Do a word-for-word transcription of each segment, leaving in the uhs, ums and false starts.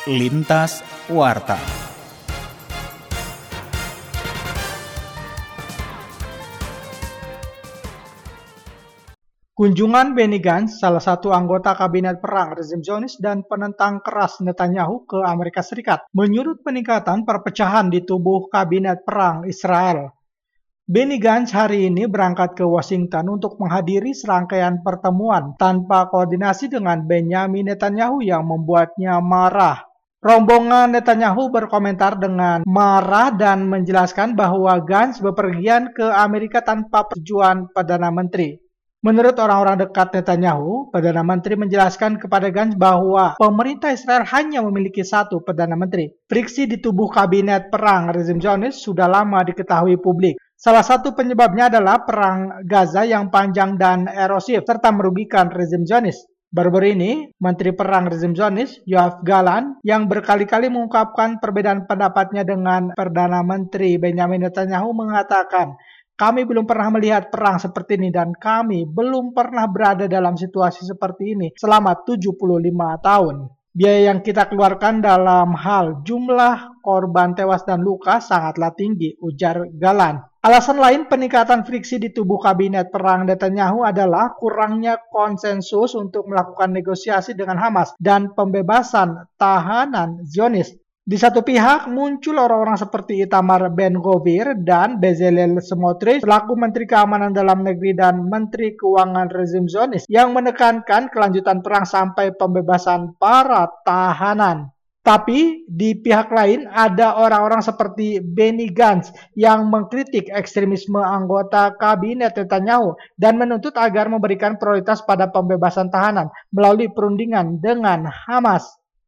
Lintas Warta. Kunjungan Benny Gantz, salah satu anggota kabinet perang rezim Zionis dan penentang keras Netanyahu ke Amerika Serikat, menyurut peningkatan perpecahan di tubuh kabinet perang Israel. Benny Gantz hari ini berangkat ke Washington untuk menghadiri serangkaian pertemuan tanpa koordinasi dengan Benjamin Netanyahu yang membuatnya marah. Rombongan Netanyahu berkomentar dengan marah dan menjelaskan bahwa Gantz bepergian ke Amerika tanpa persetujuan Perdana Menteri. Menurut orang-orang dekat Netanyahu, Perdana Menteri menjelaskan kepada Gantz bahwa pemerintah Israel hanya memiliki satu Perdana Menteri. Friksi di tubuh kabinet perang rezim Zionis sudah lama diketahui publik. Salah satu penyebabnya adalah perang Gaza yang panjang dan erosif serta merugikan rezim Zionis. Baru-baru ini, Menteri Perang rezim Zionis, Yoav Gallant, yang berkali-kali mengungkapkan perbedaan pendapatnya dengan Perdana Menteri Benjamin Netanyahu mengatakan, "Kami belum pernah melihat perang seperti ini dan kami belum pernah berada dalam situasi seperti ini selama tujuh puluh lima tahun. Biaya yang kita keluarkan dalam hal jumlah korban tewas dan luka sangatlah tinggi," ujar Gallant. Alasan lain peningkatan friksi di tubuh kabinet perang Netanyahu adalah kurangnya konsensus untuk melakukan negosiasi dengan Hamas dan pembebasan tahanan Zionis. Di satu pihak muncul orang-orang seperti Itamar Ben-Gvir dan Bezalel Smotrich selaku Menteri Keamanan Dalam Negeri dan Menteri Keuangan rezim Zionis yang menekankan kelanjutan perang sampai pembebasan para tahanan. Tapi di pihak lain ada orang-orang seperti Benny Gantz yang mengkritik ekstremisme anggota kabinet Netanyahu dan menuntut agar memberikan prioritas pada pembebasan tahanan melalui perundingan dengan Hamas.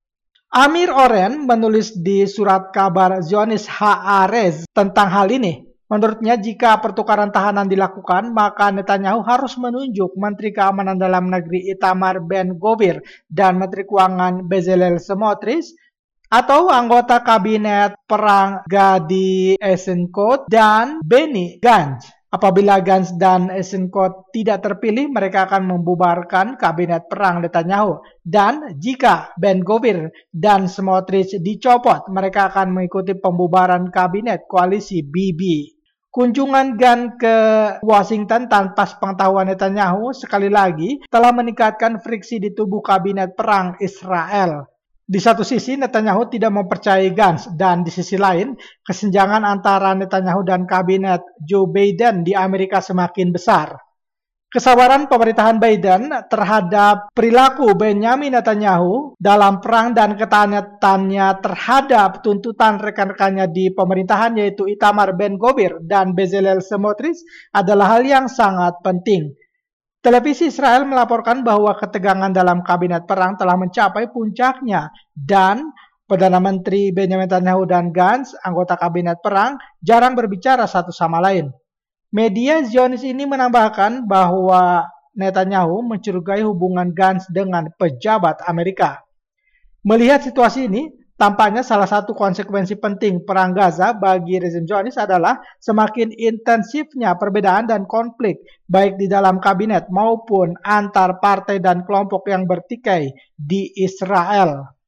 Amir Oren menulis di surat kabar Zionis Haaretz tentang hal ini. Menurutnya, jika pertukaran tahanan dilakukan, maka Netanyahu harus menunjuk Menteri Keamanan Dalam Negeri Itamar Ben-Gvir dan Menteri Keuangan Bezalel Smotrich atau anggota kabinet perang Gadi Eisenkot dan Benny Gantz. Apabila Gantz dan Eisenkot tidak terpilih, mereka akan membubarkan kabinet perang Netanyahu. Dan jika Ben-Gvir dan Smotrich dicopot, mereka akan mengikuti pembubaran kabinet koalisi B B. Kunjungan Gantz ke Washington tanpa sepengetahuan Netanyahu sekali lagi telah meningkatkan friksi di tubuh kabinet perang Israel. Di satu sisi Netanyahu tidak mempercayai Gantz dan di sisi lain kesenjangan antara Netanyahu dan kabinet Joe Biden di Amerika semakin besar. Kesabaran pemerintahan Biden terhadap perilaku Benjamin Netanyahu dalam perang dan ketahatannya terhadap tuntutan rekan-rekannya di pemerintahan yaitu Itamar Ben-Gvir dan Bezalel Smotrich adalah hal yang sangat penting. Televisi Israel melaporkan bahwa ketegangan dalam kabinet perang telah mencapai puncaknya dan Perdana Menteri Benjamin Netanyahu dan Gantz, anggota kabinet perang, jarang berbicara satu sama lain. Media Zionis ini menambahkan bahwa Netanyahu mencurigai hubungan Gantz dengan pejabat Amerika. Melihat situasi ini, tampaknya salah satu konsekuensi penting perang Gaza bagi rezim Zionis adalah semakin intensifnya perbedaan dan konflik baik di dalam kabinet maupun antar partai dan kelompok yang bertikai di Israel.